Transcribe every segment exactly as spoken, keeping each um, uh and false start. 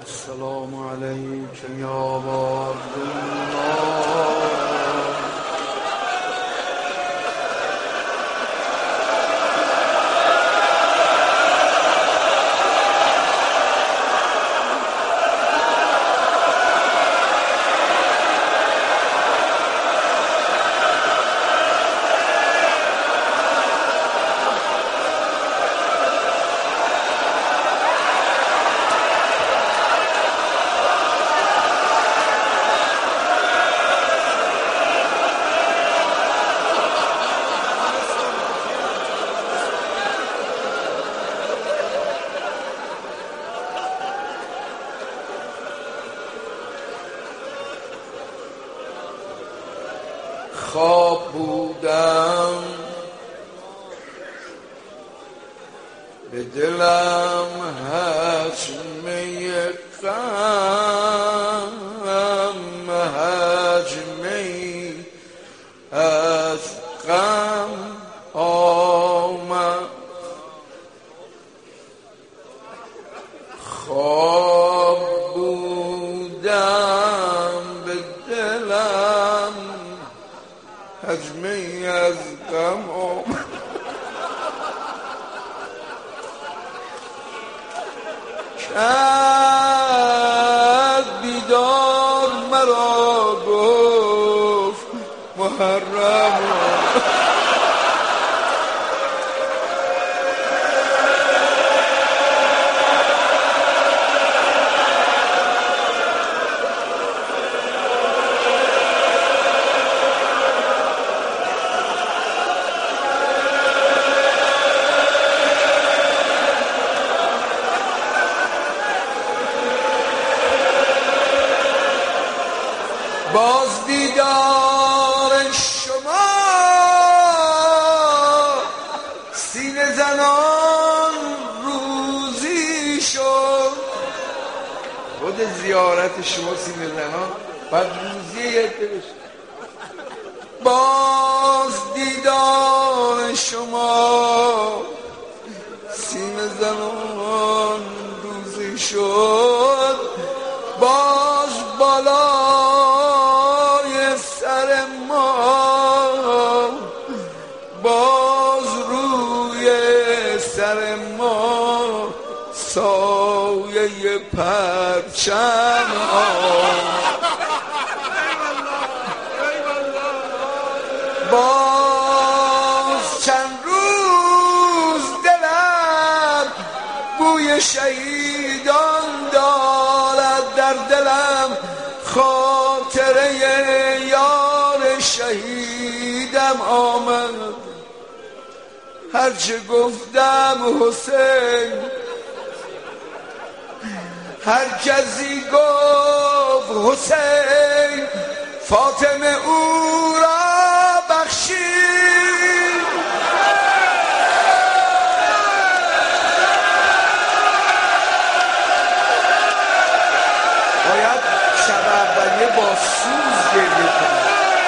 السلام علیک یا ابا عبدالله. خواب بودم به دلم حجمه غم، حجمه از غم آمد. خواب بودم به دلم حجمه از غم آمد. کرد بیدار مرا، گفت محرم باز دیدار شما سینه زنان روزی شد. خود زیارت شما سینه زنان بعد روزی یده بشه. باز دیدار شما سینه زنان روزی شد. باز بالا سر ما، باز روی سر ما سایه پرچم باز چند روز دلم بوی شهیدان دارد در دلم. خاطره یار شهیدم آمد. هرچه گفتم حسین، هر کسی گفت حسین، فاطمه او را بخشید. باید شب اولیه با سوز گریه کنم.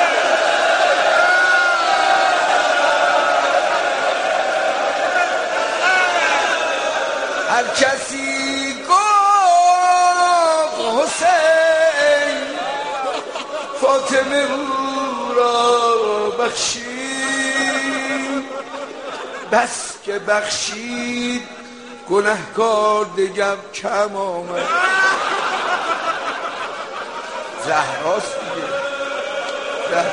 هر کسی گفت حسین، فاطمه او را بخشید. بس که بخشید گنهکار دگر کم آمد. زهراست دیگه. زهر.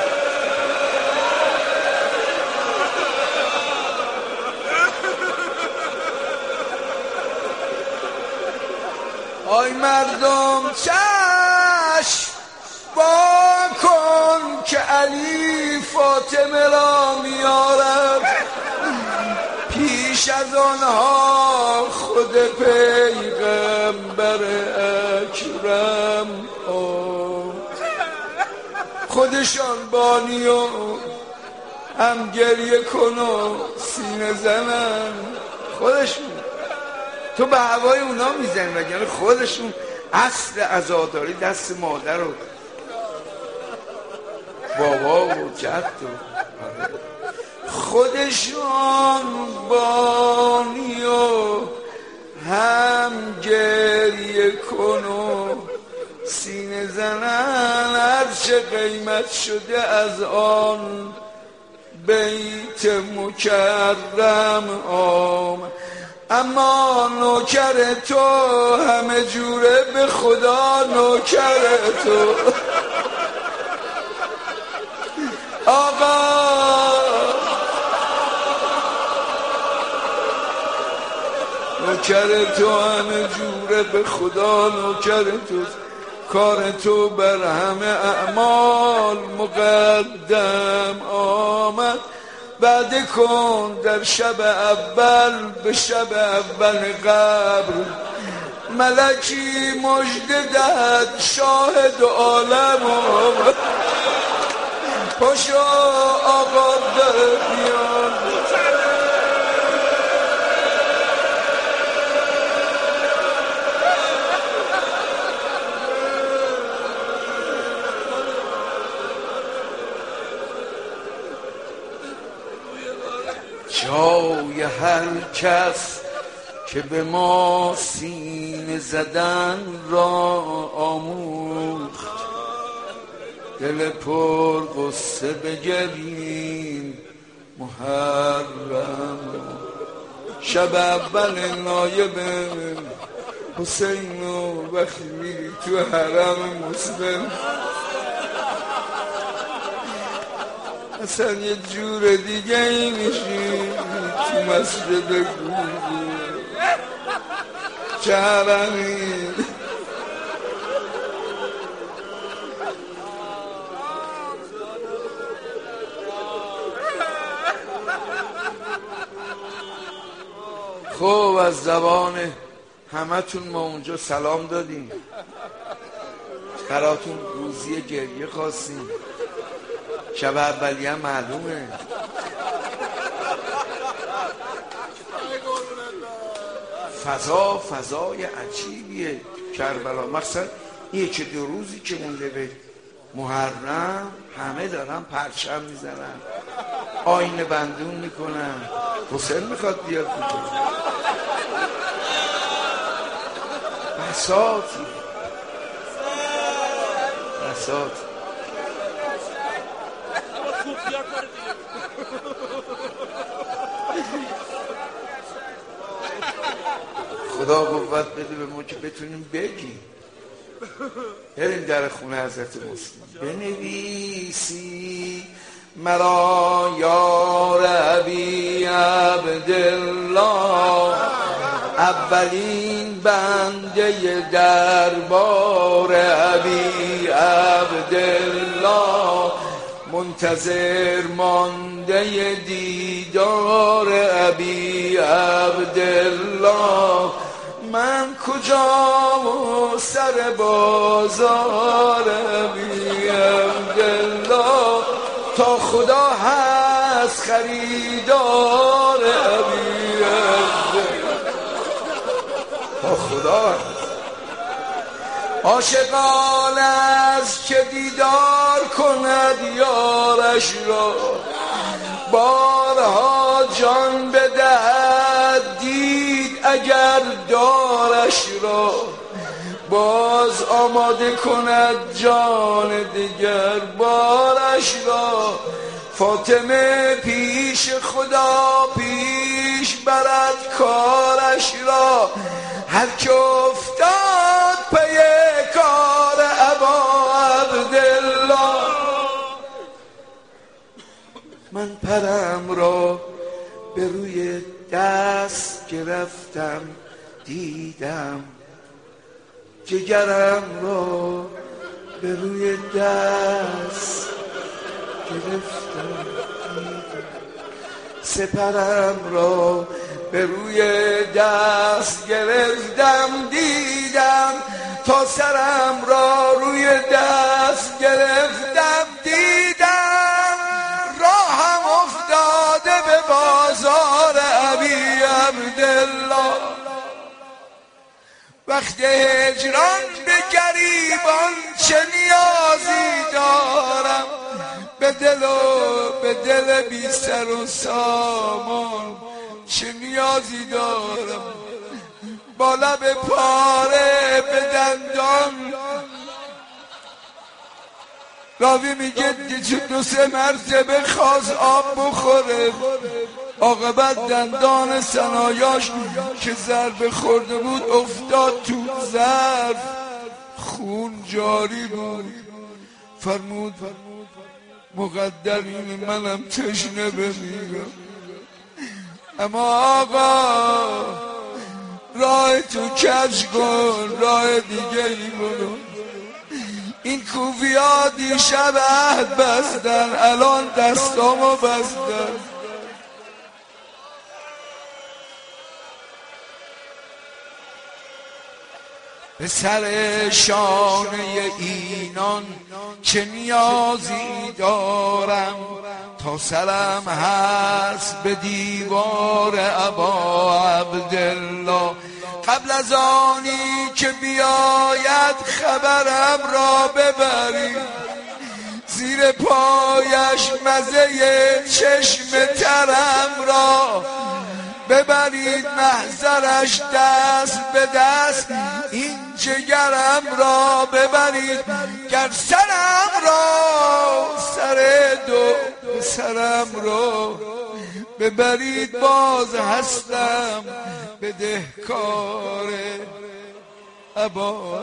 آی مردم چشم با کن که علی فاطمه را میارد. پیش از آنها خود پیغمبر اکرم خودشان بانی و هم گریه کن و سینه زنن. خودشون تو به هوای اونا میزنی، وگرنه خودشون اصل عزاداری دست مادر و بابا و جد و خودشان بانی و هم گریه کن و بزنن هر چه قیمت شده از آن بیت مکرم آمد. اما نوکر تو همه جوره به خدا نوکر تو آقا نوکر تو همه جوره به خدا نوکر تو کار تو بر همه اعمال مقدم آمد. وعده کن در شب اول به شب اول قبر ملکی مژده دهد شاهد عالم آمد. پاشو آقا داره بیان جای هر کس که به ما سینه زدن را آموخت دل پر غصه بگریم محرم. شب اول نایب حسین و وقتی میری تو حرم مسلم اصلا یه جور دیگه ای میشی تو مسجد گوگی چه حرمی. خب از زبان همه تون ما اونجا سلام دادیم، براتون روزی گریه خواستیم. شب اولیه معلومه فضا فضای عجیبیه کربلا، مخصوصا یکی دو روزی که مونده به محرم همه دارن پرچم میزنن آینه بندون میکنن. حسین میخواد بیاد میکنه بساطی بساط. خدا قوت بده به ما که بتونیم بگیم. بریم در خونه حضرت مسلم بنویسی مرا یا ربی عبدالله اولین بنده دربار ابی عبدالله منتظر مانده دیدار ابی عبدالله. من کجا و سر بازار ابی عبدالله تا خدا هست خریدار ابی عبدالله تا خدا هست. عاشقان از که دیدار کند یارش را بارها جان بدهد دید اگر دارش را باز آماده کند جان دیگر بارش را. فاطمه پیش خدا پیش برد کارش را هر که افتاد پی کار ابا عبدالله. من پرم را به روی دست گرفتم دیدم جگرم را به روی دست گرفتم دیدم سپرم را به روی دست گرفتم دیدم تا سرم را روی دست گرفتم دیدم راهم افتاده به بازار ابی عبدالله. وقت هجران به گریبان چه نیازی دارم به دل و به دل بی سر و سامان چه نیازی دارم با لب پاره به دندان راوی میگه دو سه مرتبه خواست آب بخوره، عاقبت دندان ثنایاش که ضربه خورده بود افتاد تو ظرف، خون جاری بود. فرمود مقدر این منم تشنه بمیرم، اما آقا راه تو کج کن، راه دیگه ای برو. این کوفی ها دیشب عهد بستن، الان دستامو بستن. به سر شانه اینان چه نیازی دارم، تا سرم هست به دیوار ابا عبدالله. قبل از آنی که بیاید خبرم را ببری، زیر پایش مزه چشم ترم را ببرید، محضرش دست به دست این جگرم را ببرید. گر سرم را سر دو سرم را ببرید، باز هستم بدهکار ابا.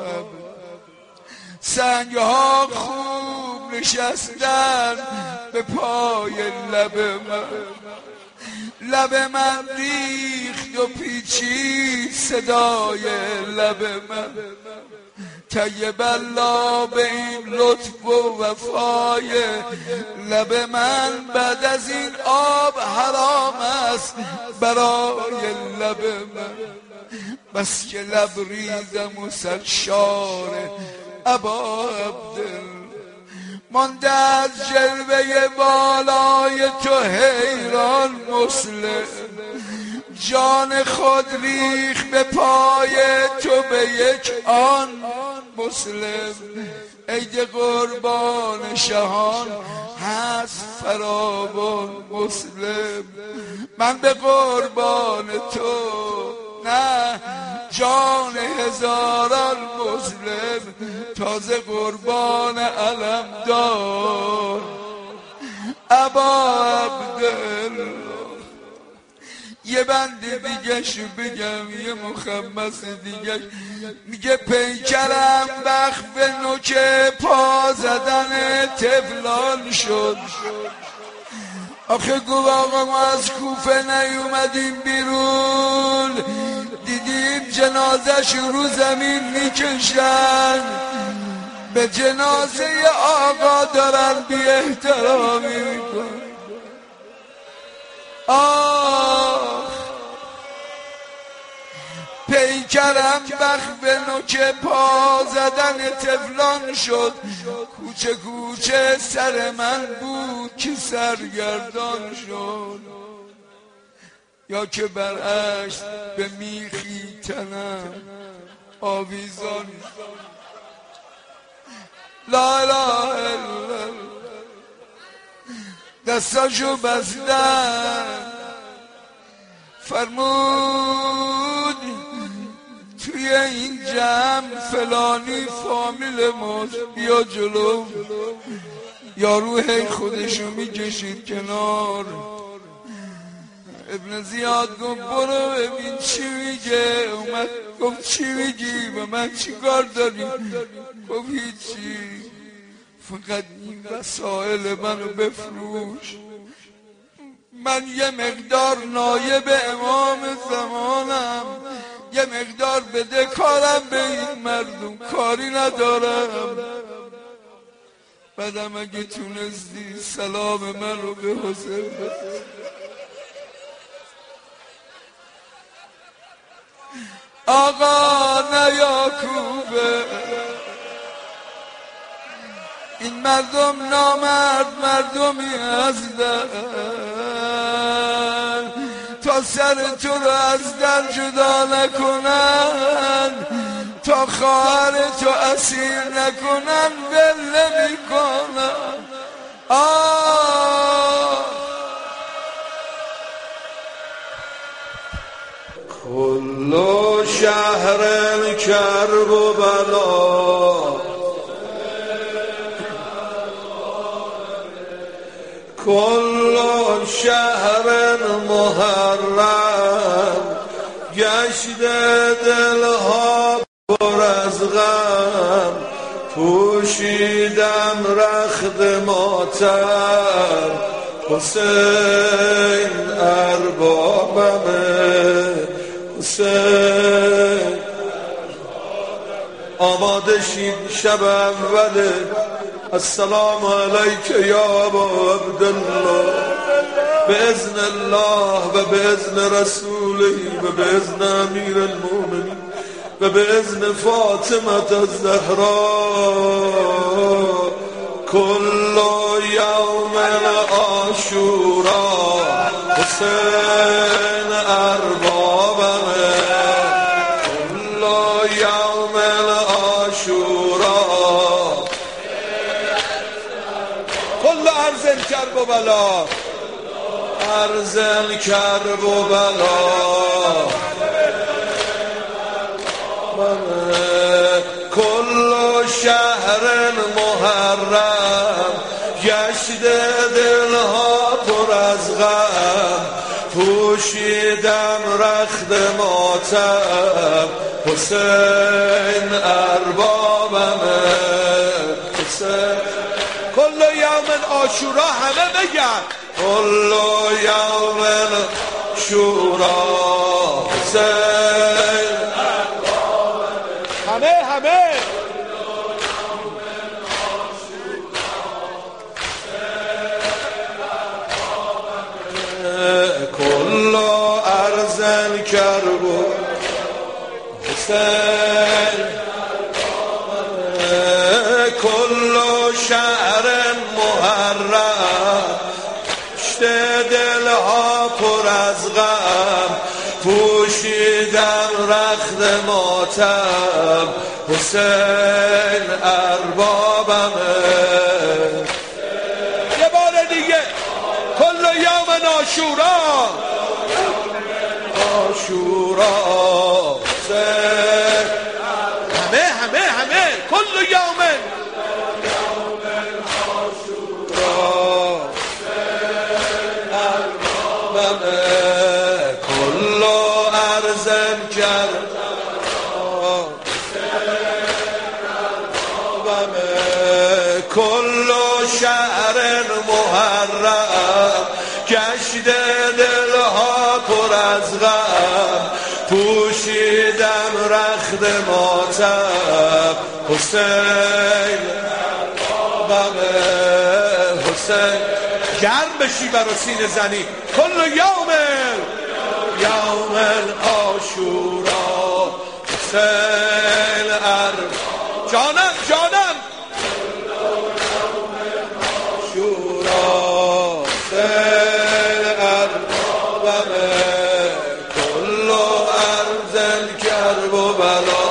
سنگ ها خوب نشستن به پای لب من، لب من ریخت و پیچید صدای لب من. طیب الله به این لطف و وفای لب من، بعد از این آب حرام است برای لب من. بس که لب ریزم و سرشار ابا عبدالله، مانده از جلوه بالای تو حیران مسلم. جان خود ریخ به پای تو به یک آن مسلم. عید قربان شهان هست فراوان مسلم. من به قربان تو نه جان هزاران مسلم، تازه قربان علم دار ابا عبدالله. یه بند دیگه شو بگم، یه مخمس دیگه میگه پیکرم بخ به نوک پا زدن تفلان شد. آخه گو آقا ما از کوفه نیومدیم بیرون، دیدیم جنازش رو زمین میکشن، به جنازه آقا دارن بی احترامی میکن. آه پیکرم بخ به نوک پا زدن تفلان شد، کوچه کوچه سر من بود که سرگردان شد. یا که برعکس به میخی تنم آویزان. لا اله الا الله. دستاشو بستن، فرمود توی این جمع فلانی فامیل ماست، بیا جلو. یارو هی خودشو میکشید کنار. ابن زیاد گفت برو ببین چی میگه. اومد گفت چی میگی؟ به من چی کار داری؟ گفت هیچی، فقط این وسایل منو بفروش. من یه مقدار نایب امام زمانم، یه مقدار بده کارم به این مردم، کاری ندارم. بعدم اگه تونستی سلام من رو به حسین بده. آقا نیا کوبه، این مردم نامرد مردمی هستن، تا سر تو رو از در جدا نکنن، تا خواهر تو اسیر نکنن ول نمیکنن. آه کل شهر کرب و بلا کل شهر محرم گشته دلها پر از غم پوشیدم رخت ماتم حسین اربابمه حسین آماده شید شب اوله السلام علیک یا ابا عبدالله باذن الله و باذن رسوله و باذن امیر المؤمنین و باذن فاطمه الزهراء کل یوم عاشورا حسین اربابمه کل یوم عاشورا کل ارض کرب و بلا ارض کرب و بلا کل شهر محرم گشته دلها پر از غم پوشیدم رخت ماتم حسین اربابمه حسین کل یوم عاشورا همه بگن کل یوم عاشورا حسین همه همه کل ارزن کربو حسین کل شهر محرم گشته دلها پر از غم پوشیدم رخت ماتم حسین اربابمه یه بار دیگه کل یوم عاشورا عاشورا حسین همه همه همه کل یوم عاشورا اربابمه کل ارزم کرد کل شهر محرم گشته دلها پر از غم پوشیدم رخت ماتم حسین اربابمه حسین گرم بشی برا سینه زنی کل یوم یوم عاشورا حسین اربابمه جانم جانم عاشورا حسین اربابمه کل ارض کرب و بلا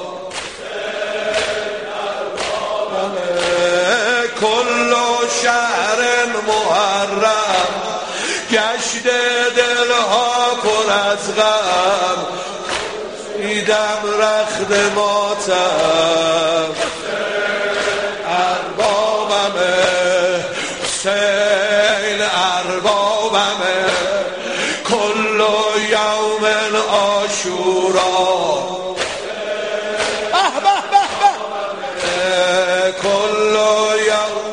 کل شهر محرم گشته دلها پر از غم دیدم رخت ماتم اربابمه حسین اربابمه کل یوم عاشورا به به به به کل یوم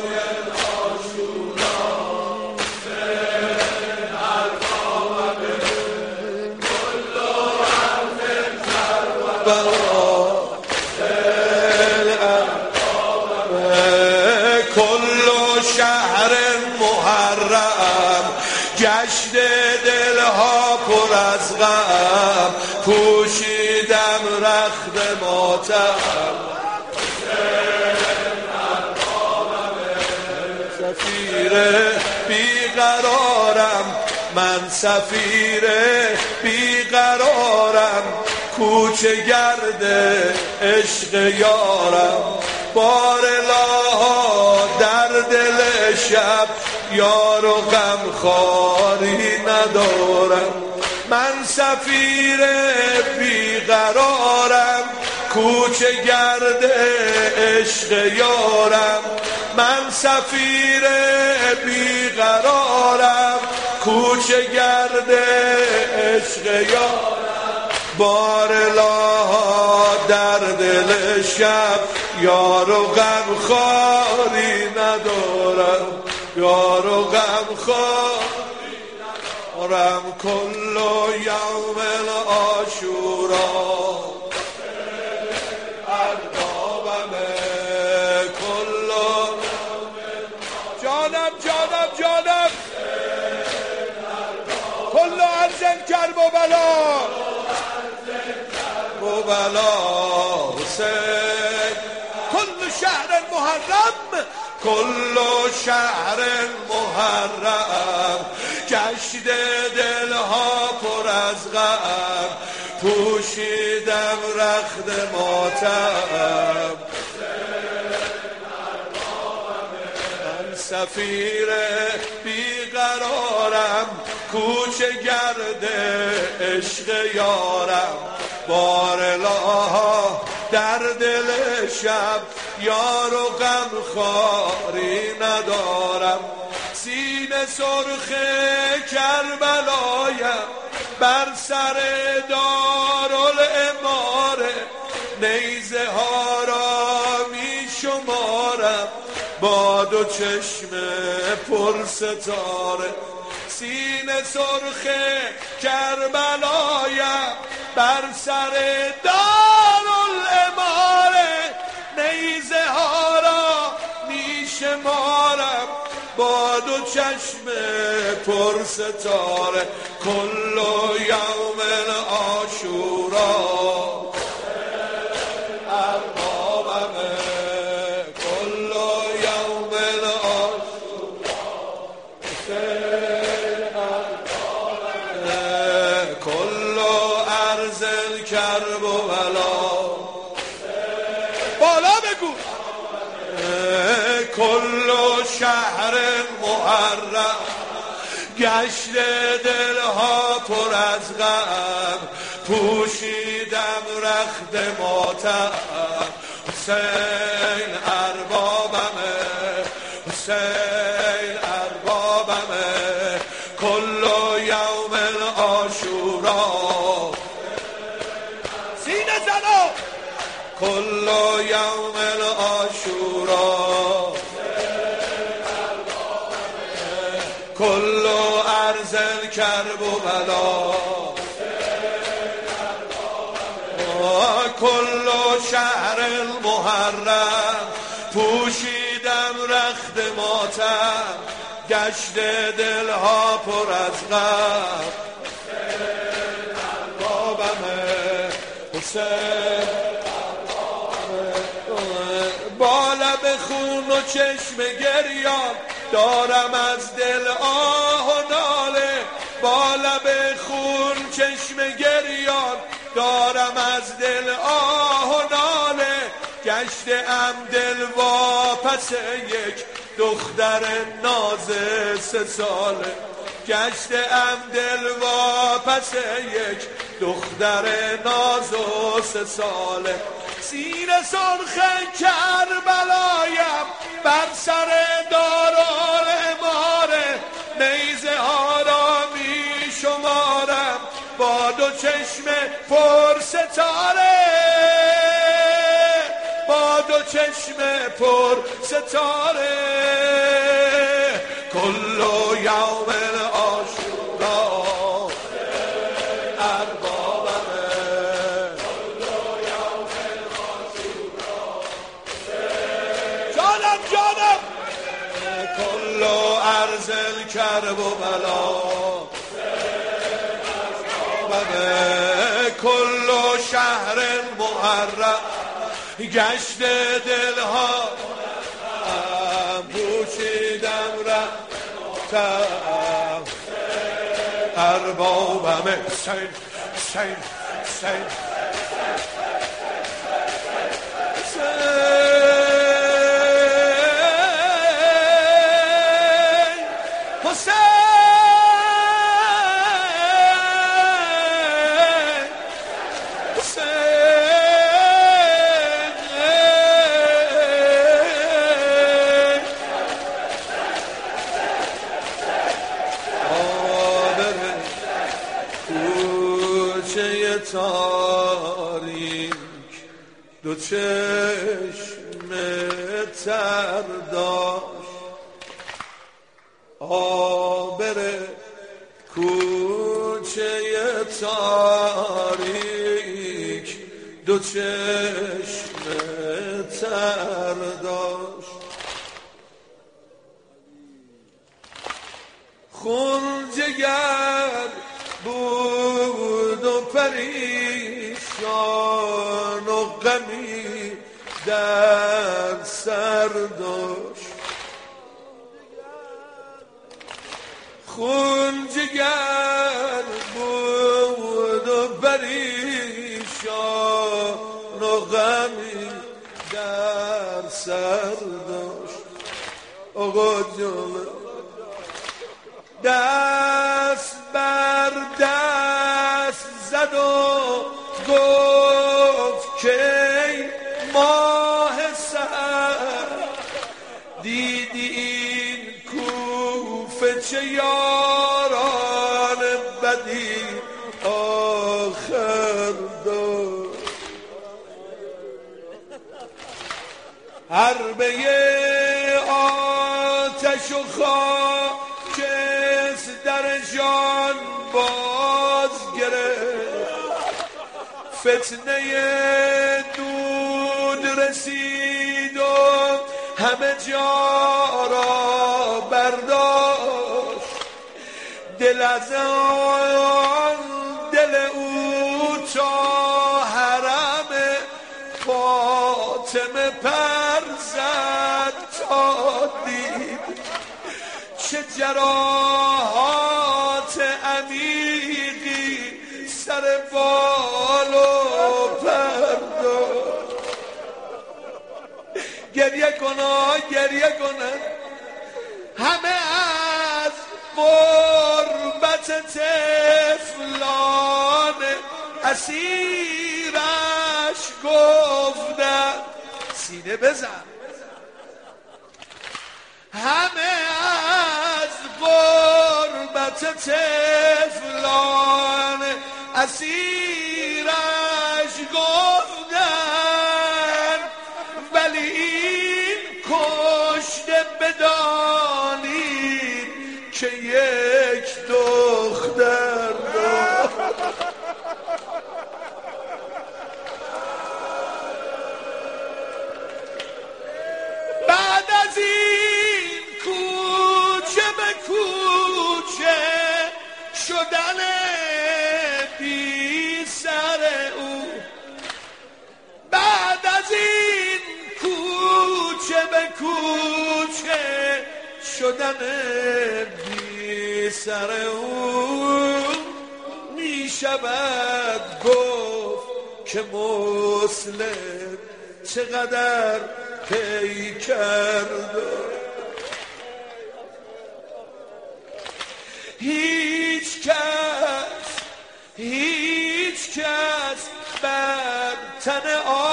کل شهر محرم گشته دلها پر از غم پوشیدم رخت ماتم سفیر بیقرارم من سفیر بیقرارم کوچه گرد عشق یارم بارلاها در دل شب یار و غمخواری ندارم من سفیر بیقرارم کوچه گرد عشق یارم من سفیر بیقرارم کوچه گرد عشق یارم بارلا در دل شب یار و غم خاری ندارم یار و غم خاری ندارم کل یوم العاشورا جانم جانم جانم کل عرض کرب و بلا و بلا حسین کل شهر محرم کل شهر محرم گشت دلها پر از غم پوشیدم رخت ماتم سفیر بیقرارم کوچه گرد عشق یارم بارلا در دل شب یار و غم خاری ندارم سینه سرخ کربلایم بر سر دارالاماره نیزه ها را می شمارم با دو چشم پر ستاره سینه سرخ کربلایم بر سر دارالاماره نیزه ها را می شمارم با دو چشم پر ستاره کل یوم العاشورا کرب و بلا بالا بگو کل شهر محرم گشت دلها پر از غم پوشیدم رخت ماتم حسین اربابمه حسین اربابمه کل یوم العاشورا کل یوم العاشورا کل عرض کرب و بلا کل شهر محرم پوشیدم رخت ماتم گشت دلها پر از غم بابمه حسین با لب خون و چشم گریان دارم از دل آه و ناله با لب خون چشم گریان دارم از دل آه و ناله گشتم دل واپس یک دختر ناز سه ساله گشتم دل واپس یک دختر ناز و سه ساله سینه سرخ کربلایم بر سر دارالاماره نیزه ها را می شمارم با دو چشم پر ستاره با دو چشم پر ستاره کل یوم العاشورا کل عرض کرب و بلا کل شهر محرم گشت دلها پوشیدم رفتم اربابم حسین حسین حسین دو چشم تر داشت، آبر کوچه تاریک دو چشم تر داشت. خون جگر بود و پریشان و غمی در سر داشت. خون جگر بود و پریشان و غمی در سر داشت. آقا جان دست بر دست زد و گفت که ماه سر دیدی این کوفه چه یاران بدی آخر داشت. حربه آتش و خاک در جان باز گرفت، فتنه دود رسید و همه جا را برداشت. دل از آن دل او تا حرم فاطمه پر زد تا دید چه جراحات عمیقی سر بال و پرداخت. گریه کن گریه کن همه از غربت طفلان اسیرش گفتن سینه بزن. همه از غربت طفلان اسیرش گفتن ولی این کشته بدانید که یک دختر داشت. بعد از این کوچه به کوچه شدن بی سر او، بعد از این کوچه به کوچه شدن بی سر او، می شود گفت که مسلم چقدر پی کرد. هیچ کس هیچ کس بر تن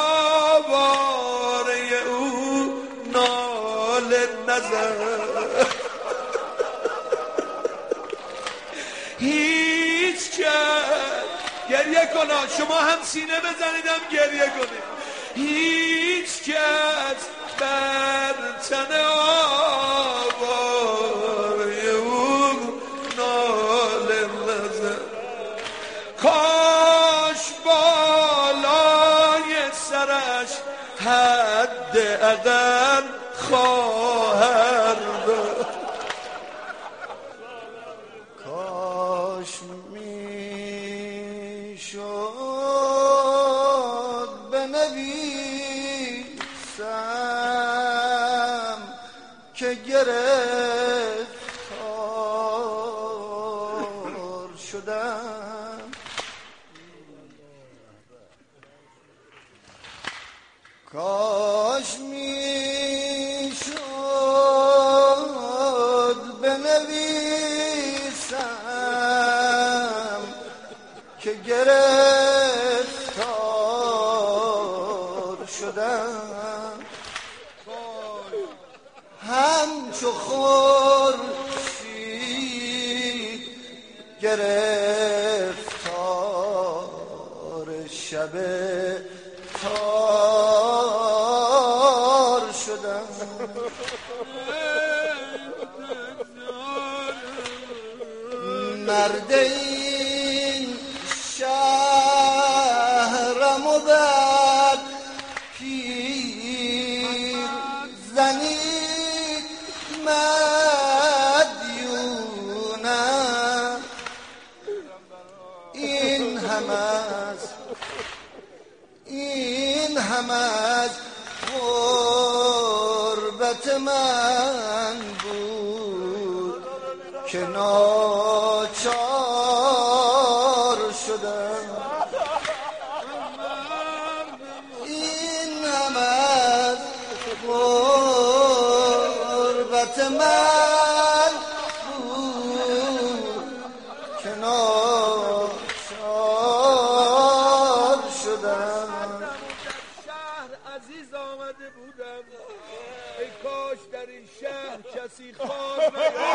آواره او ناله نزد. هیچ کس گریه کن شما هم سینه بزنید هم گریه کنید. هیچ کس بر تن آواره او ناله نزد. کاش بالای سرش حد اقل خواهر داشت. کاش می شد بنویسم که گرفتار شدم. کاش می شد بنویسم که گرفتار شدم. همچو خورشید گرفتار شب لبه تار شدم. مرد این شهرم و بر پیر زنید مدیونم. این هم از این هم از غربت من بود که ناچار شدم. این هم از غربت من بود که ناچار شدم. شهر عزیز آمده بودم، ای کاش در این شهر کسی خواب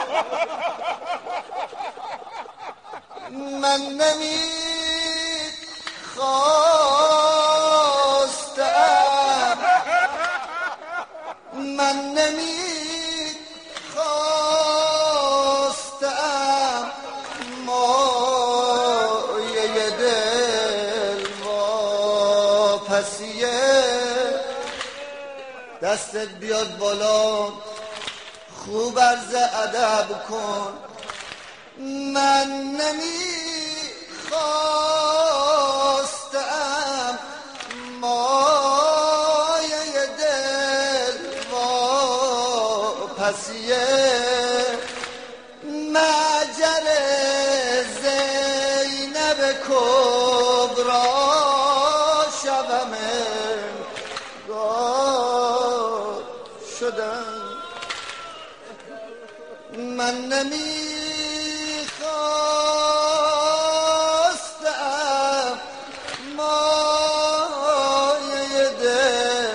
من نمی خواستم من نمی خواستم مایه دل واپسیه. دستت بیاد بالا خوب عرض ادب کن. من نمی خواستم مایه دل واپسیه. مجر زینب کبرا شبم انگار شدم. من نمی خواستم مایه دل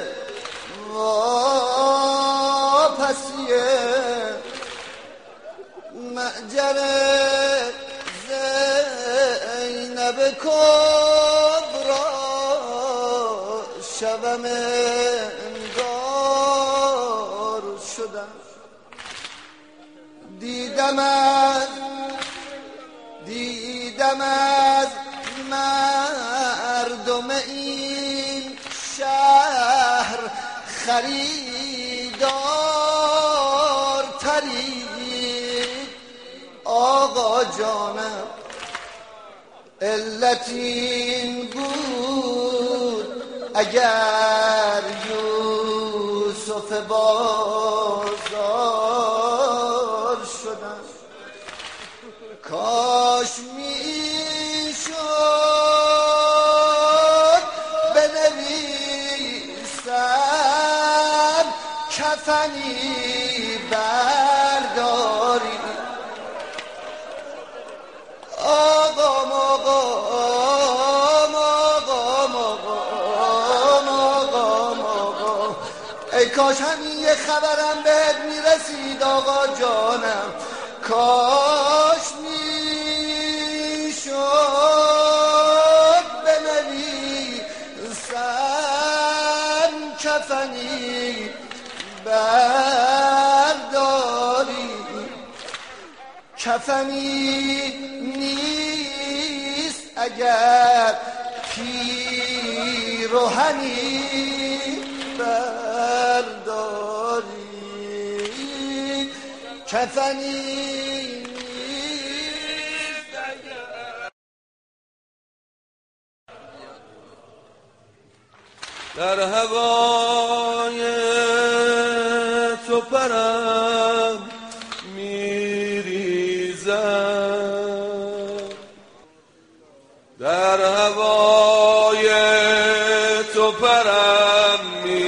واپسیه. مجر زینب کبرا شبم انگار شدم. دیدم از دیدم از مردم این شهر خریدار تری. آقا جانم علت این بود اگر یوسف بازار شدم. کاش میشد بنویسم کفنی برداری. آقام آقام آقام آقام آقام آقام ای کاش همین یه خبرم بهت میرسید آقا جانم. کاش میشد بنویسم کفنی برداری. کفنی نیست اگر پیرهنی برداری. کفنی در هوای تو پرم میریزم. در هوای تو پرم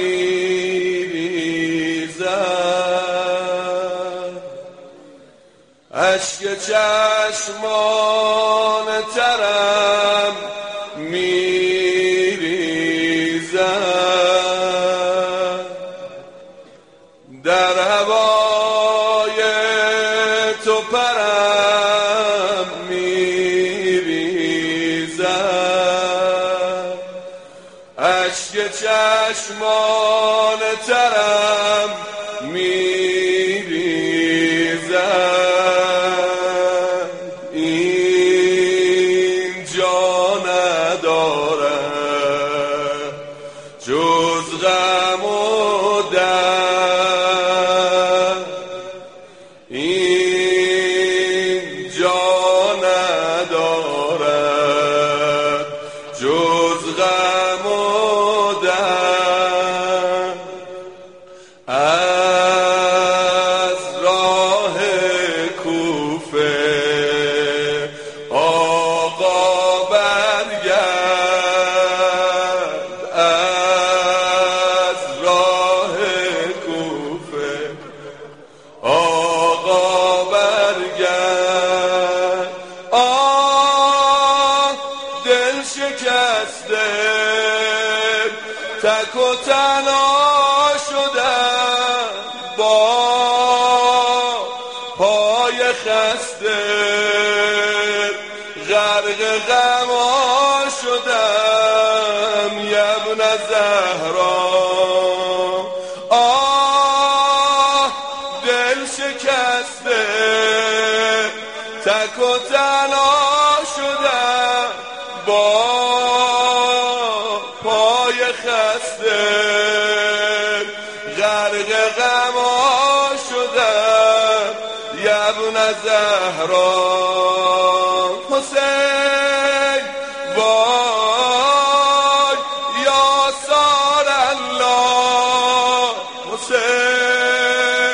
میریزم. اشک چشمان ترم میریزم. در هوای تو پرم میریزم. اشک چشمان ترم میریزد این جا ندارد جز غم و درد این جا ندارد جز غم و درد از راه کوفه آقا برگرد از راه کوفه آقا برگرد آه دل شکسته تک و تنها شدم با پای خسته غرق غما شدم یبن زهرا آه دل شکسته تک و تنها شدم با پای خسته غرق غما شدم یبن زهرا حسین وای یا سار الله حسین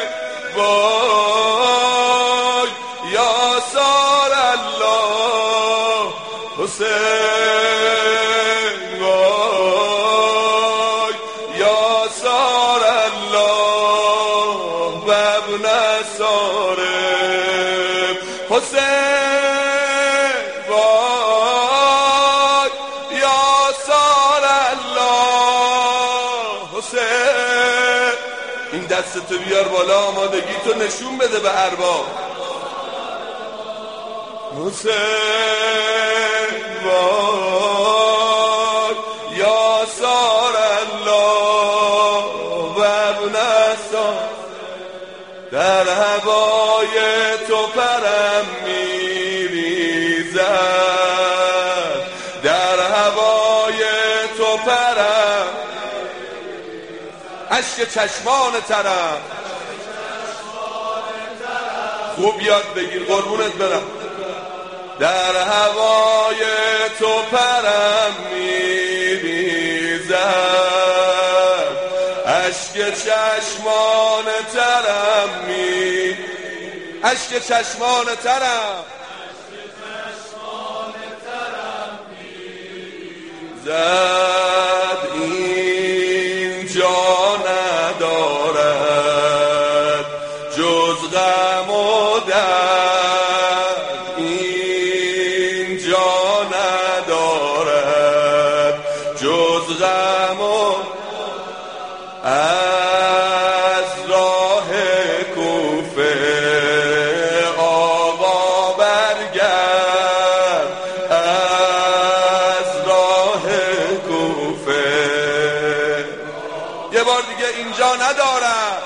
وای یا سار الله حسین وای یا سار الله و ابن سارم حسین وای یا سار الله حسین این دستتو بیار بالا آمادگی تو نشون بده به ارباب حسین وای یا سار الله و ابن سار در هوای تو پرم میریزد در هوای تو پرم اشک چشمان ترم خوب یاد بگیر قربونت برم در هوای تو پرم میریزد اشک چشمان ترم می اشک چشمان ترم زد این جا ندارد جز غم و درد این جا ندارد جز غم و از راه کوفه آقا برگرد از راه کوفه یه بار دیگه اینجا ندارد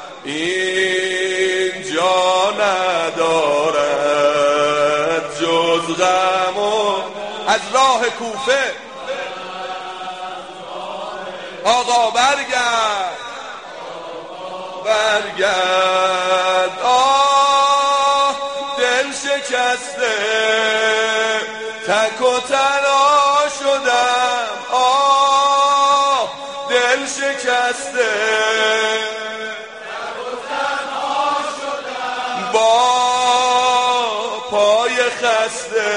اینجا ندارد جز غم و از راه کوفه آقا برگرد برگرد آه دل شکسته تک و تنها شدم آه دل شکسته تک و تنها شدم با پای خسته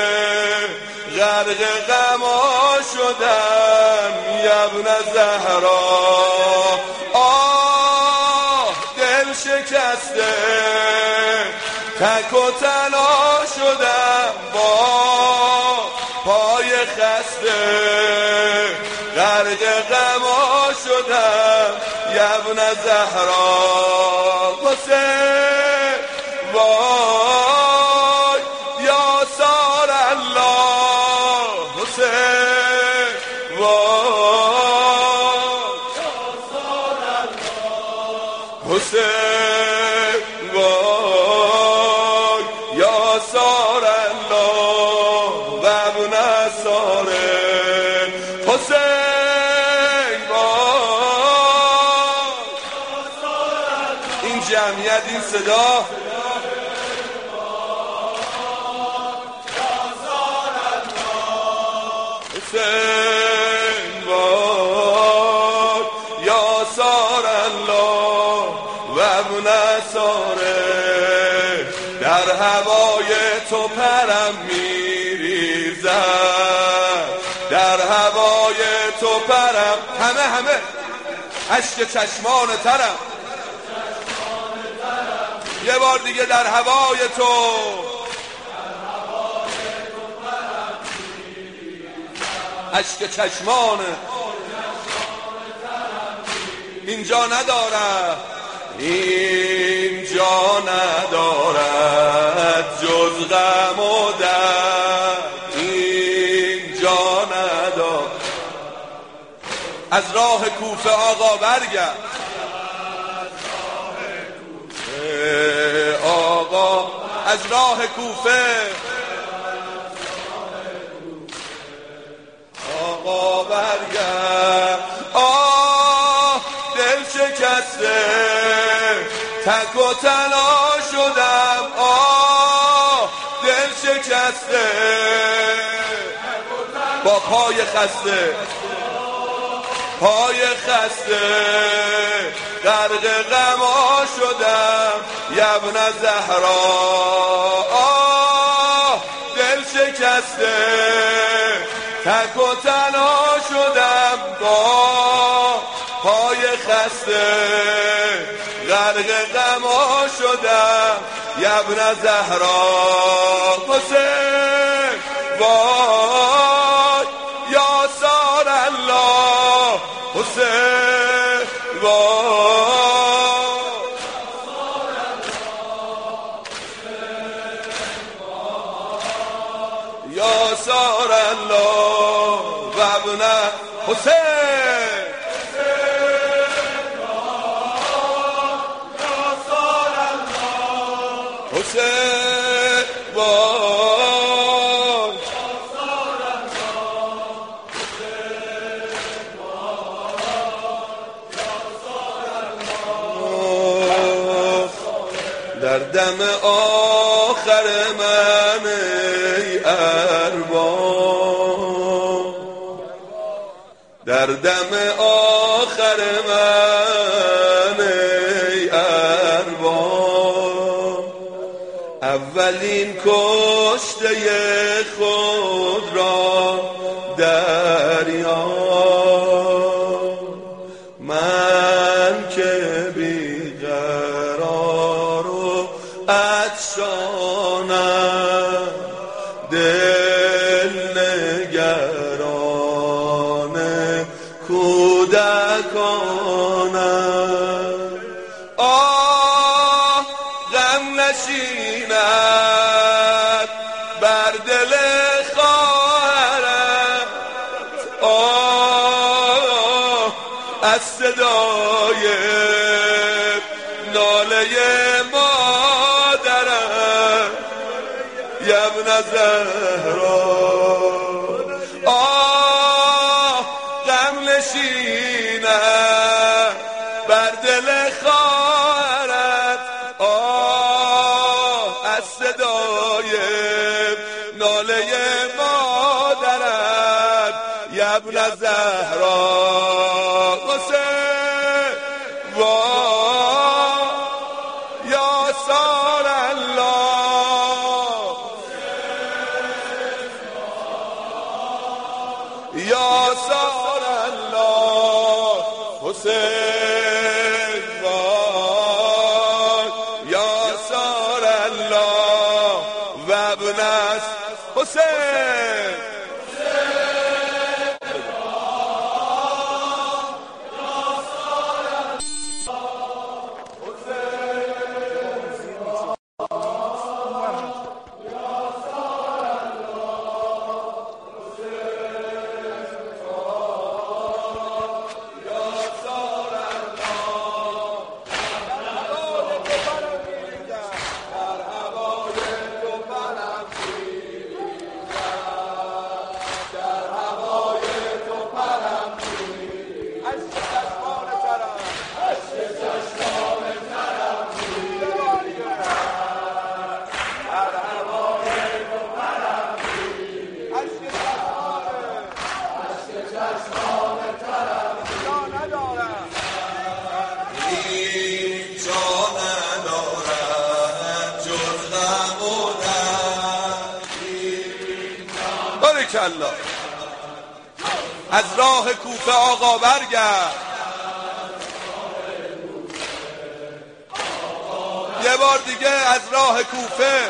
غرق غما شدم یبن زهرا آه دل شکسته تک و تنها شدم با پای خسته غرق غما شدم یبن زهرا حسین وای یا سار الله حسین وای حسین وای یاسار الله و ابن ساره حسین وای این جمعیت این صدا حسین وای یاسار الله و ابن ساره در هوای تو پرم میریزد در هوای تو پرم همه همه اشک چشمان ترم یه بار دیگه در هوای تو اشک چشمان اینجا ندارد اینجا ندارد جز غم و درد اینجا ندارد از راه کوفه آقا برگرد آقا از راه کوفه آقا برگرد آه دل شکسته تک و تنها شدم آه دل شکسته با پای خسته پای خسته غرق غما شدم یبن زهرا آه دل شکسته تک و تنها شدم با پای خسته غرق غما شدم یبن زهرا حسین وای یاسار الله حسین وای یاسار الله و ابن حسین حسین وای در دم آخر من ای ارباب در دم آخر من ای ارباب اولین کشته خود را دریاب من که بیقرار و عطشانم دل نگران کودکانم آه غم نشیند بر دل خواهرم آه از صدای ناله مادرم یبن زهرا آه غم نشیند بر دل خواهرت آه از صدای ناله مادرت یبن زهرا حسین وای یاسار الله یاسار الله حسین وای یاسار الله و ابن حسین ماشاءالله. از راه کوفه آقا برگرد. یه بار دیگه از راه کوفه.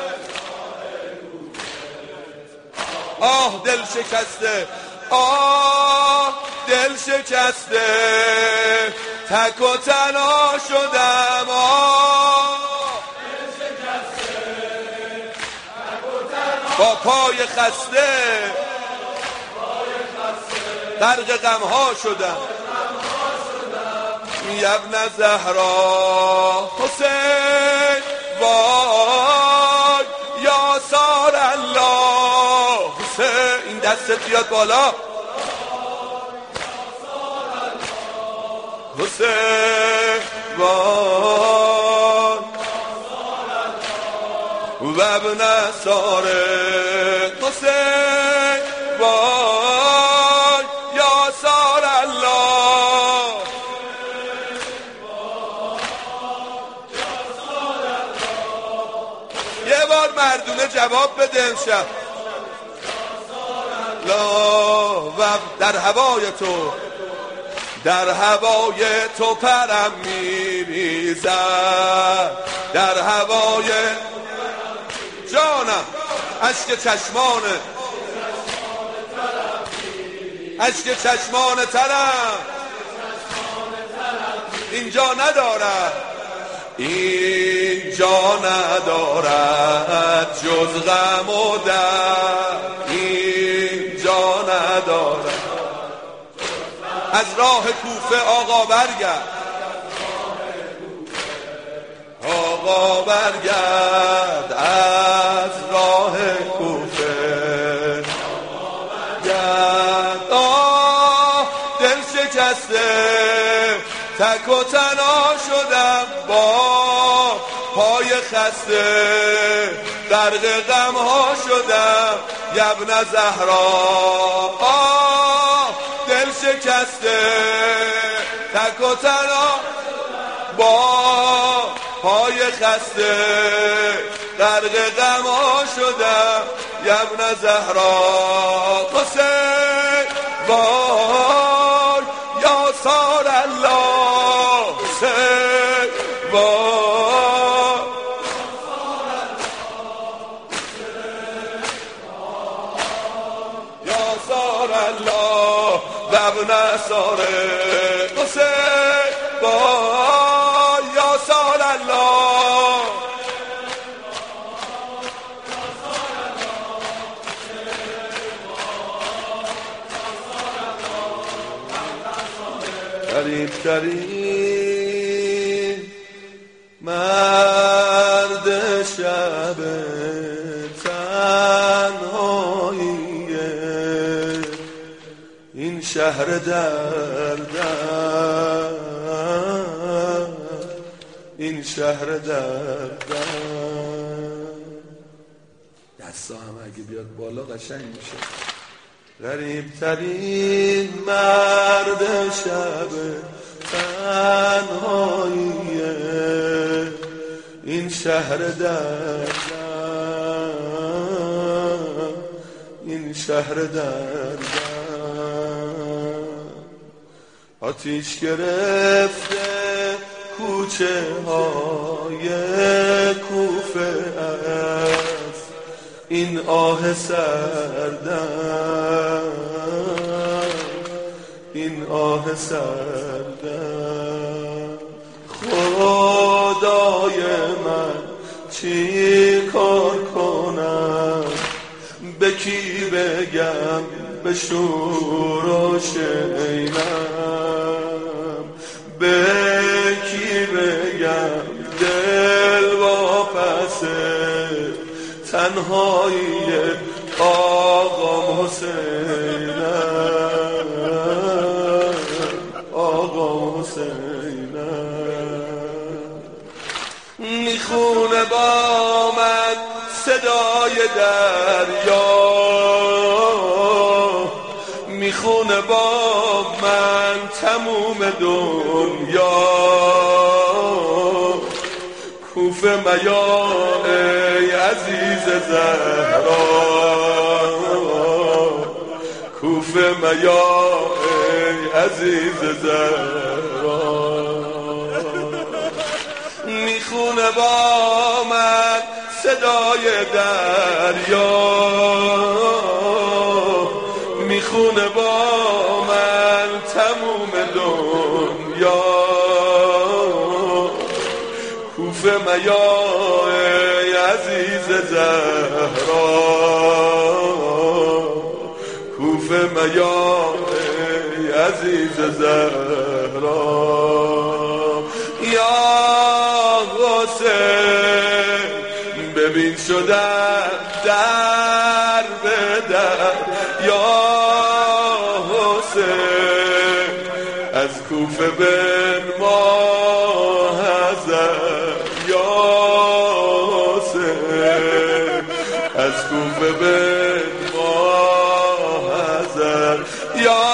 آه دل شکسته، آه دل شکسته، تک و تنها شدم. آه دل شکسته، تک و تنها، با پای خسته غرق غمها شدم. ابن زهرا حسین وای یا سار الله. حسین این دستت بیاد بالا. حسین وای و ابن سار حسین وای یا سار الله. یه بار مردونه جواب بده امشب. لا و در هوای تو، در هوای تو پرم میریزد، در هوای جانم اشک چشمانه، اشک چشمان ترم اینجا ندارد، اینجا ندارد جز غم و درد، اینجا ندارد. از راه کوفه آقا برگرد، آقا برگرد از راه کوفه گرد. آه دل شکسته، تک و تنها شدم، با پای خسته غرق غمها شدم. ابن زهرا آه دل شکسته، تک و تنها با پای خسته غرق غمها شدم. ابن زهرا حسین وای یا سار الله. حسین وای یا سار الله و ابن سار حسین وای یا سار الله. غریب ترین مرد شب تنهاییه این شهر دردم، این شهر دردم. دستا هم اگه بیاد بالا قشنگ میشه. غریب ترین مرد شب تنهاییه این شهر دردم، این شهر دردم. آتیش گرفته کوچه های کوفه است این آه سردم، این آه سردم. خدای من چی کار کنم، به کی بگم به شور و شینم، به کی بگم دل واپسه تنهایی آقا حسینم، آقا حسینم. میخونه با من صدای دریا، میخونه با من تموم دنیا. کوفه میا ای عزیز زهرا، کوفه میا ای عزیز زهرا میخونه با من صدای دریا میخونه با من تموم دنیا کوفه میا ای عزیز زهرا کوفه میا ای عزیز زهرا یا حسین ببین شدم در به در یا حسین از کوفه بن ما حضر یا حسین از کوفه بن ما حضر یا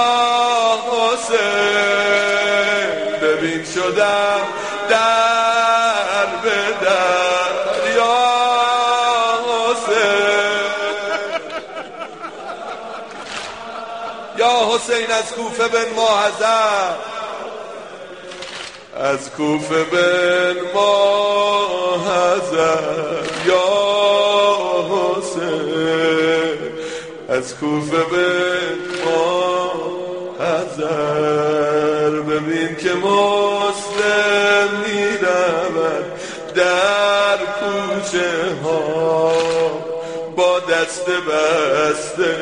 حسین ببین شدم در به در یا حسین یا حسین از کوفه بن ما حضر از کوفه بن ما حضر یا حسین از کوفه بن ما حضر ببین که مسلم میرود در کوچه ها با دست بسته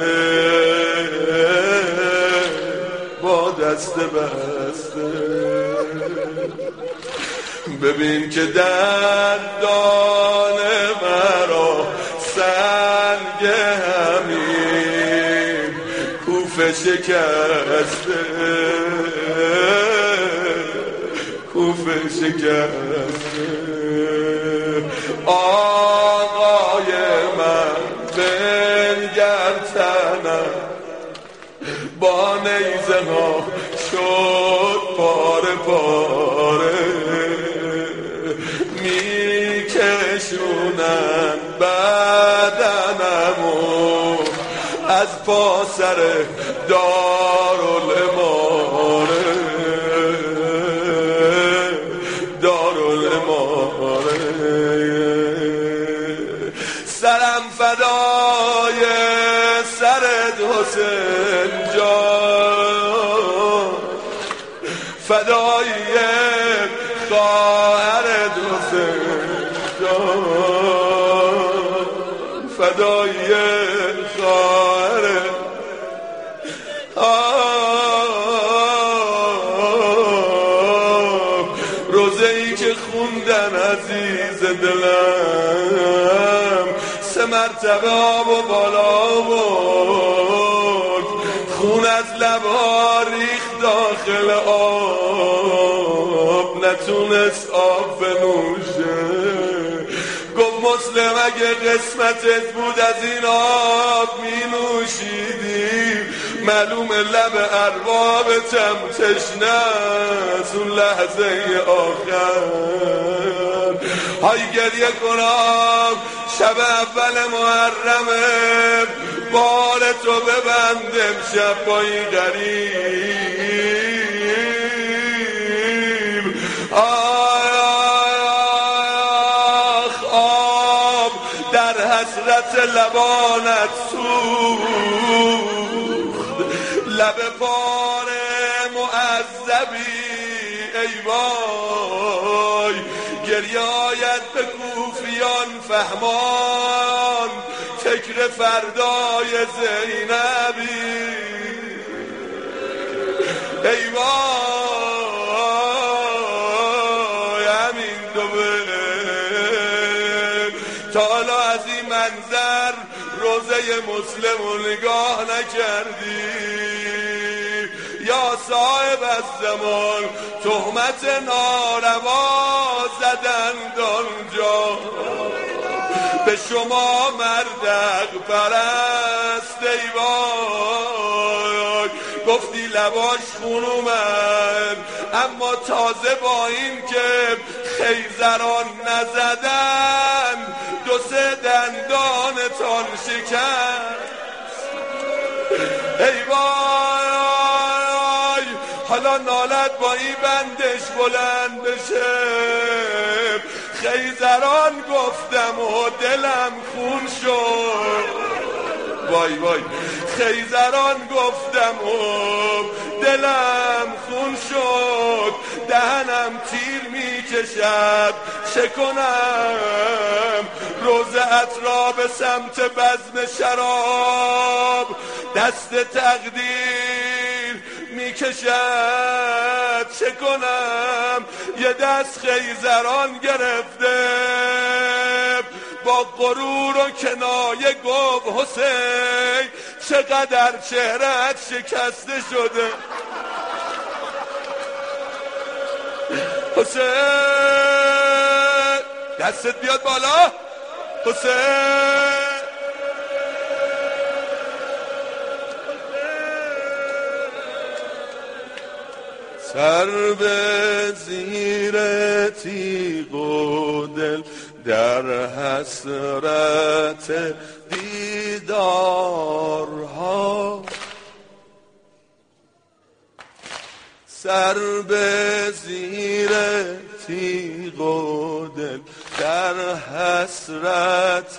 با دست بسته ببین که دندان مرا سنگ همین کوفه شکسته کوفه شکسته آقای من بنگر تنم با نیزه ها شد پاره پاره میکشونن بدنمو از پا سر دارالاماره دارالاماره سرم فدای سرت حسین جان فدای خواهرت حسین جان فدای خواهرت روزه ای که خوندن عزیز دلم سه مرتبه آب و بالا برد خون از لبها ریخت داخل آب نتونست آب بنوشه گفت مسلم اگه قسمتت بود از این آب می نوشیدی معلوم لب اربابتم تشنه است اون لحظه آخر های گریه کنم شب اول محرمه بار تو ببندم شب با این غریب آخ آب در حسرت لبانت سوخت لب بار معذبی ای وای گریه آید به کوفیان فهمان فکر فردای زینبی ای وای همین دوبه تا حالا از این منظر روزه مسلم رو نگاه نکردی یا صاحب از زمان تهمت ناروا زدند آنجا به شما مردق پرست ای وای گفتی لباش خون اومد اما تازه با این که خیزران نزدن دو سه دندانتان شکست ای وای حالا نالت با این بندش بلند بشه. خیزران گفتم و دلم خون شد. وای وای خیزران گفتم و دلم خون شد. دهنم تیر می کشد چه کنم؟ روزت را به سمت بزم شراب دست تقدیر می کشد چه کنم؟ یه دست خیزران گرفته با غرور و کنایه گفت حسین چقدر چهره‌ات شکسته شده. حسین دستت بیاد بالا. حسین سر به زیر تیغ و دل در حسرت دیدارها. سر به زیر تیغ و دل در حسرت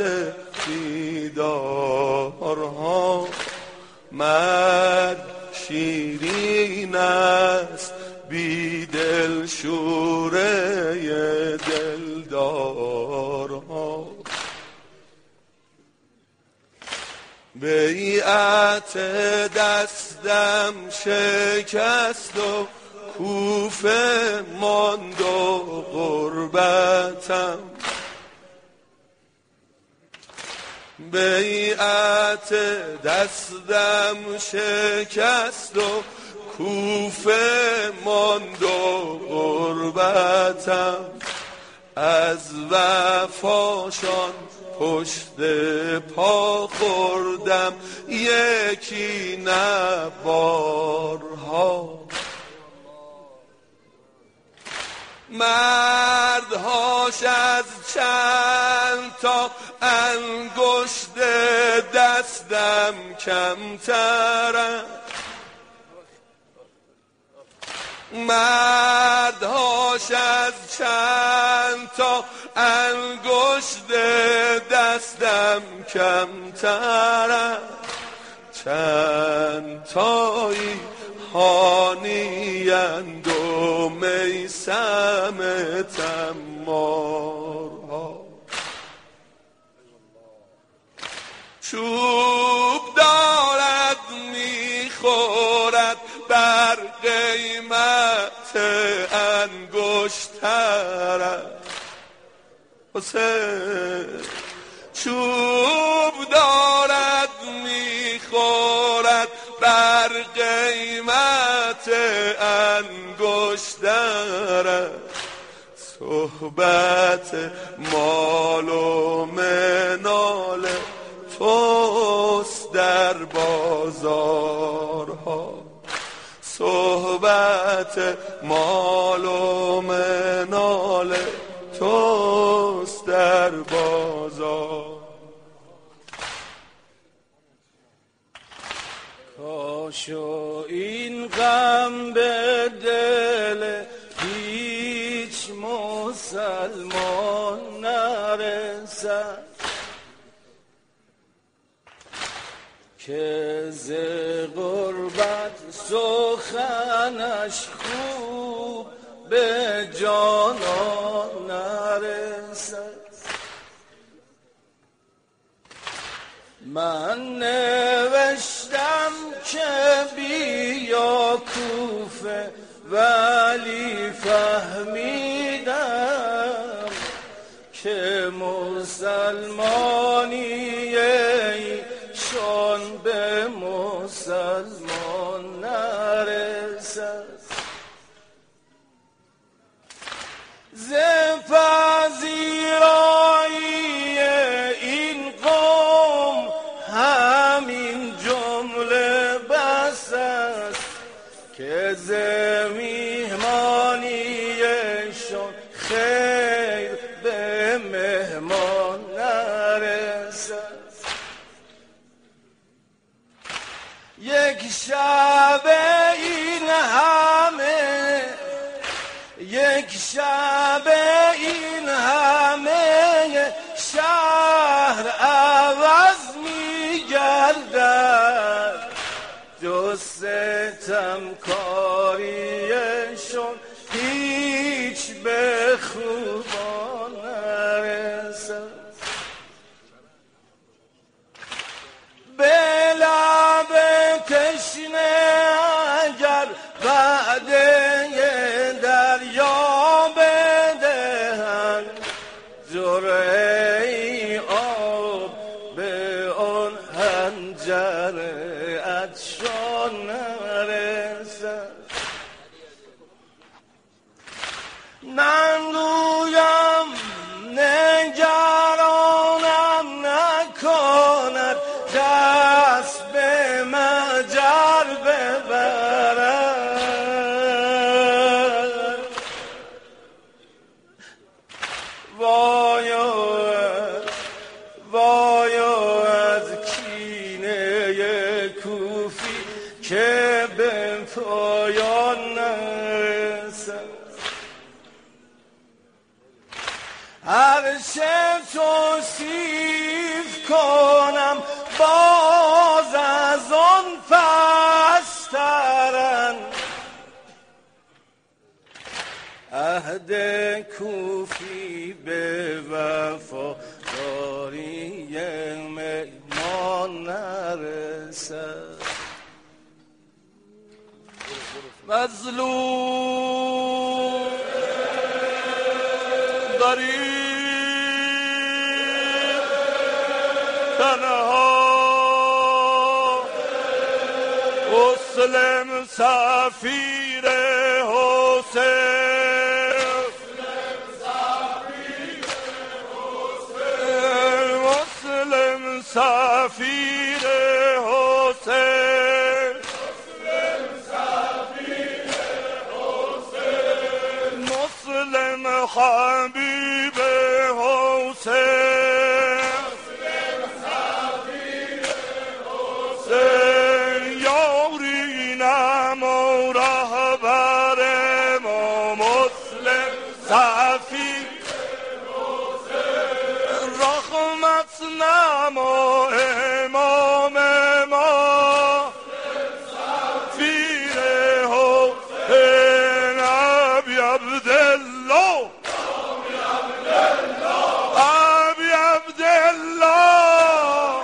دیدارها. مرد شیرین است بی دل شوره دلدارها. بیعت دستم شکست و کوفه ماند و غربتم. بیعت دستم شکست و کوفه ماند و غربتم. از وفاشان پشت پا خوردم یکی نه بارها. مردهاش از چند تا انگشت دستم کمترم. مردهاش از چند تا انگشت دستم کمترم. چند تایی هانیند و میسم تمارها. چوب دارد میخورد بر قیمت انگشترم. حسین چوب دارد میخورد بر قیمت انگشترم. صحبت مال و منال توست در بازارها. صحبت مال و منال توست در بازار. کاشو این غم به دل هیچ مسلمان نرسد که ز غربت سخنش خوب به جانان نرسد. من نوشتم که بیا کوفه ولی فهمیدم که مسلمانی ایشان به مسلمان نرسد. ز پذیرایی این قوم همین جمله بس است که ز میهمانیشان خیر به مهمان نرسد. یک یک شب این همه شهر عوض می گردد، جز ستمکاریشون هیچ به خوبا نرسد. به لب تشنه اگر وعده دریا بدهند، جرعه آب به آن حنجره عطشان نرسد. نگویم نگرانم نکند دست به مجر ببرد. وایو وایو از کینه کوفی که به پایان نرسد. هرچه توصیف کنم باز از آن پسترن، عهد کوفی به وفاداری مهمان نرسد. مظلوم داری تنها، مسلم سفیر حسین، مسلم سفیر حسین، مسلم حبیب حسین، یارینم و رهبر ما مسلم سفیر حسین، رحمت نما امام ما سفیر حسین، ابی عبدالله ابی عبدالله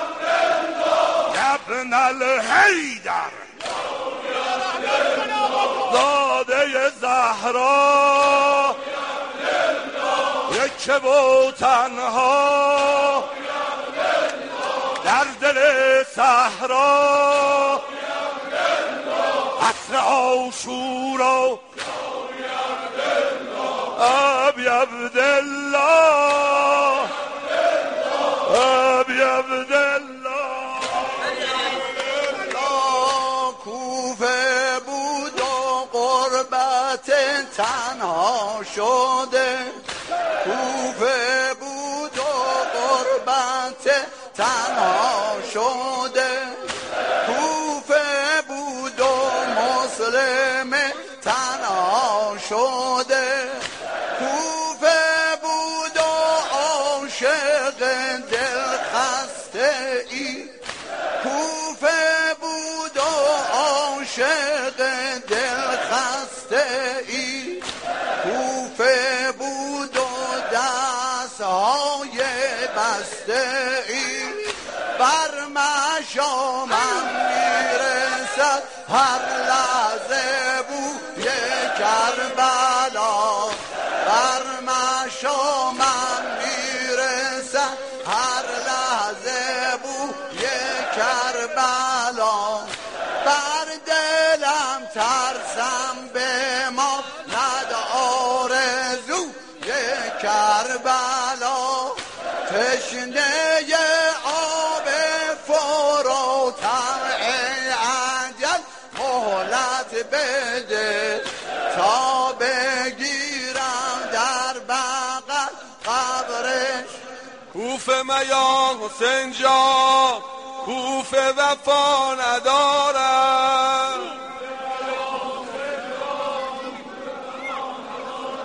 ابن الحیدر، داده زهرا یک و تنها در دل صحرا، عصر عاشورا ابی عبدالله ابی عبدالله. کوفه بود و غربت تنها شده، کوفه بود و غربت تنها شده، کوفه بود و مسلم تنها شده، کوفه بود و عاشق دل خسته ای، کوفه بود و عاشق دل خسته ای، کوفه بود و دستهای بسته ای، بر مشامم میرسد هر لحظه بوی کربلا، بر مشامم میرسد هر لحظه بوی کربلا، بر دلم ترسم به ما ند آرزوی کربلا، تشنه آب فروتم ای عجل مهلت بده تا بگیرم در بغل قبرش. کوفه میان حسین جان، کوفه وفا ندارم،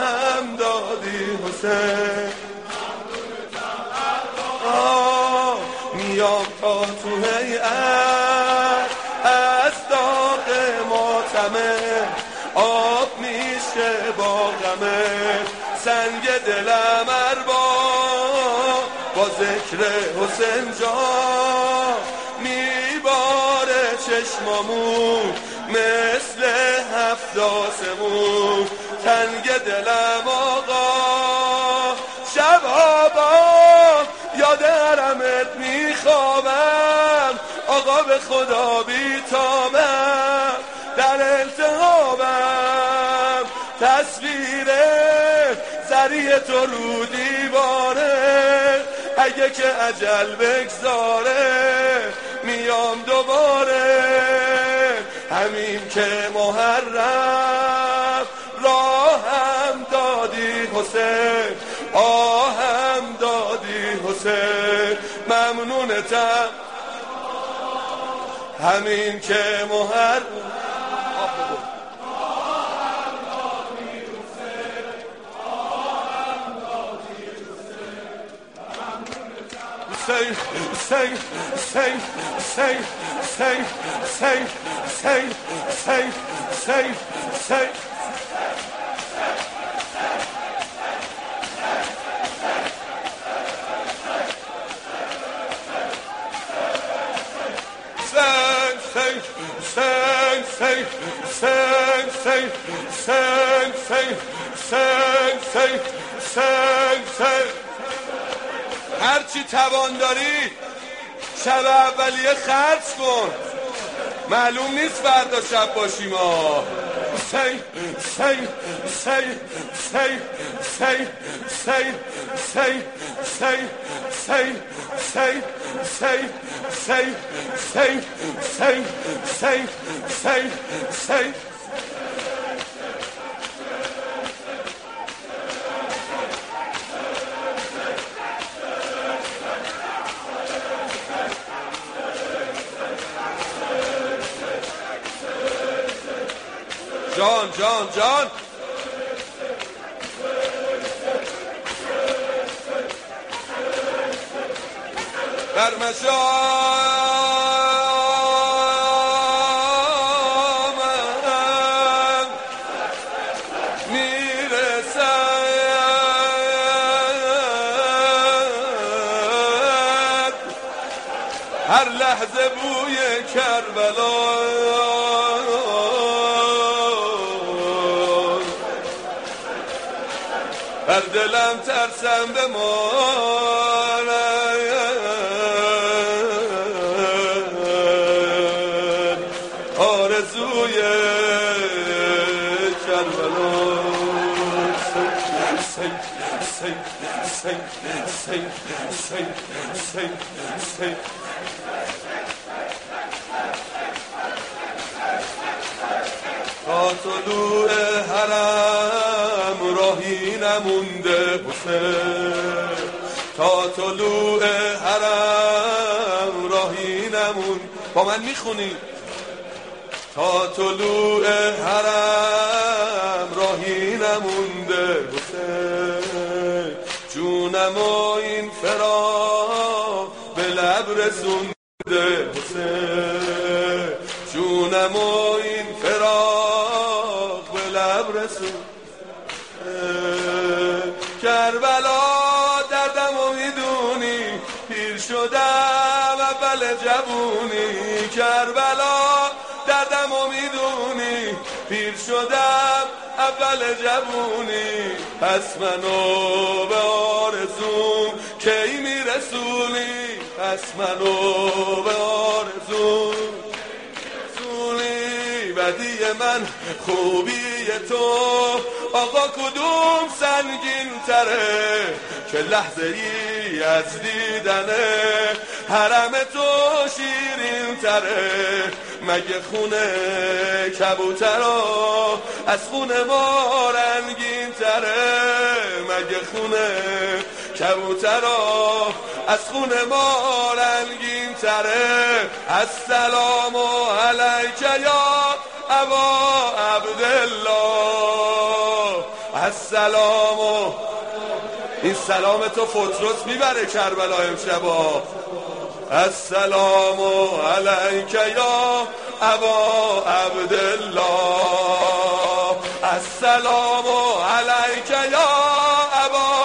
حسین آه میام تا تو هیئت از داغ ماتمه آب میشه با غمه سنگ دلم اربا با ذکر حسین جان میباره چشمامون مثل هفت آسمون تنگ دلم آقا شبها با یاد حرمت میخوابم آقا به خدا بیتابم در التهابم تصویر سریع تو رو دیواره اگه که اجل بگذاره میام دوباره همین که محرم راهم دادی حسین آهم دادی حسین ممنونتم همین که محرم Sing, sing, sing, sing, sing, sing, sing, sing, sing, sing. Sing, sing, sing, sing, sing, sing, sing, sing, sing, sing, sing, sing. هرچی توان داری شب اولیه خرج کن معلوم نیست فردا شب باشیم ها سی سی سی سی سی سی سی سی سی سی سی سی سی سی سی سی جان جان جان بر مشامم میرسد هر لحظه بوی کربلا بر دلم ترسم بماند آرزوی کربلا سی سی سی سی سی سی سی تا طلوع حرم راهی نمونده حسین تا طلوع حرم راهی نمون با من میخونی تا طلوع حرم راهی نمونده حسین جونم و این فراق به لب رسونده حسین جونم و این فراق به لب رسون کربلا دردم و میدونی پیر شدم اول جوونی کربلا دردم و میدونی پیر شدم اول جوونی پس منو به آرزوم کی میرسونی پس منو به آرزوم بدی من خوبی تو آقا کدوم سنگین تره که لحظه ای از دیدنه حرم تو شیرین تره مگه خونه کبوترا از خونه ما رنگین تره مگه خونه کبوترا از خونه ما رنگین تره السلام علیک یا ابا عبدالله السلام این سلام تو فطرس میبره کربلا امشبا. السلام علیک یا ابا عبدالله، السلام علیک یا ابا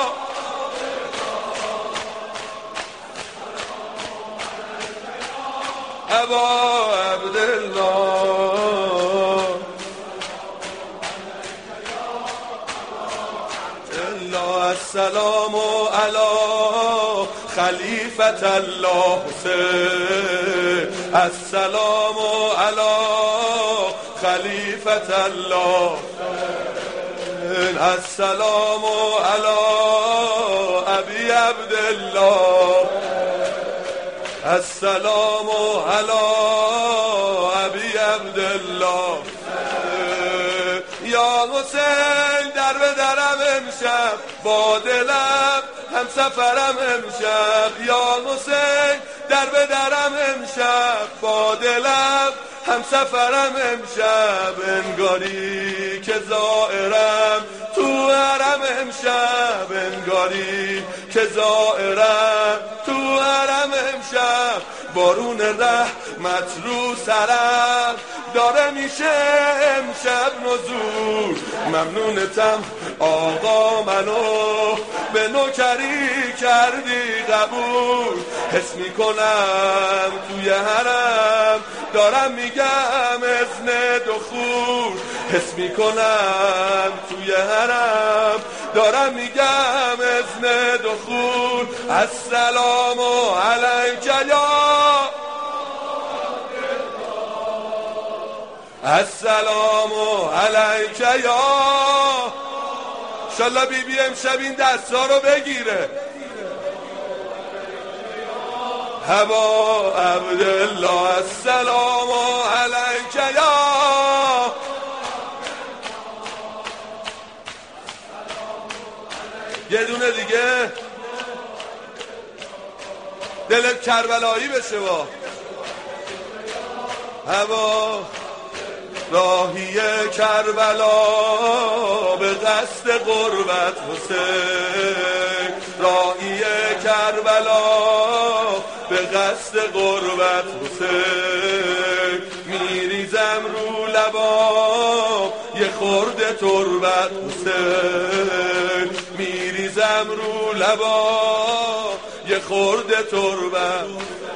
ابا عبدالله، السلام علی خلیفة الله حسین، السلام علی خلیفة الله، السلام علی ابی عبدالله، السلام علی ابی عبدالله. یا حسین در به درم امشب، با دلم هم سفرم امشب. یا حسین در به درم امشب، با دلم هم سفرم امشب. انگاری که زائرم تو حرم امشب، انگاری که زائرم تو حرم امشب. بارون رحمت رو سرم داره میشه امشب نزول. ممنونتم آقا منو به نوکری کردی قبول. حس میکنم توی حرم دارم میگم اذن دخول. حس میکنم توی حرم دارم میگم اذن دخول. السلام علیک یا السلام علیک یا. انشالله بی بی امشب این دستا رو بگیره. ابا عبدالله السلام علیک یا. یه دونه دیگه دلت کربلایی بشه. با ابا راهی کربلا به قصد قربت حسین، راهی کربلا به قصد قربت حسین. میریزم رو لبام یه خورده تربت حسین، میریزم رو لبام یه خورده تربت.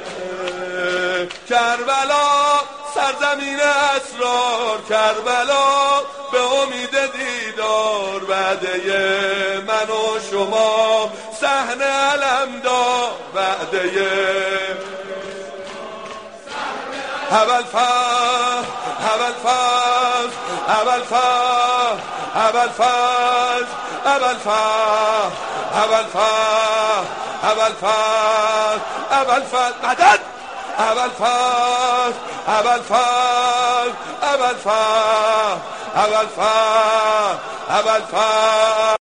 کربلا سرزمین اسرار، کربلا به امید دیدار. بعده من و شما صحنه علمدار، بعده اول فاز اول فاز اول فاز اول فاز اول فاز اول فاز اول فاز اول فاز مدد اول فاز اول فاز اول فاز اول فاز اول فاز